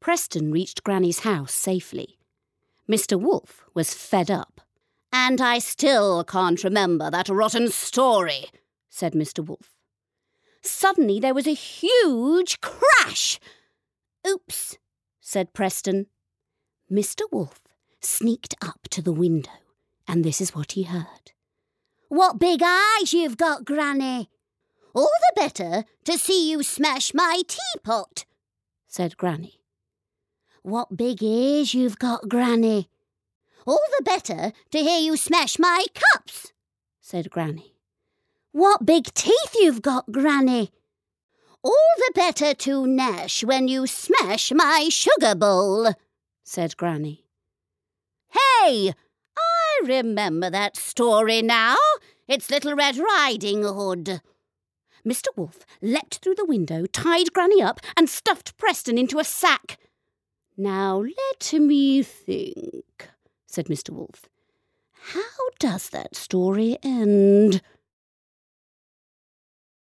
Preston reached Granny's house safely. Mr. Wolf was fed up. "And I still can't remember that rotten story," said Mr. Wolf. Suddenly there was a huge crash. "Oops," said Preston. Mr. Wolf sneaked up to the window, and this is what he heard. "What big eyes you've got, Granny! All the better to see you smash my teapot," said Granny. "What big ears you've got, Granny! All the better to hear you smash my cups," said Granny. "What big teeth you've got, Granny! All the better to gnash when you smash my sugar bowl," said Granny. "Hey! I remember that story now. It's Little Red Riding Hood." Mr. Wolf leapt through the window, tied Granny up, and stuffed Preston into a sack. "Now let me think," said Mr. Wolf. "How does that story end?"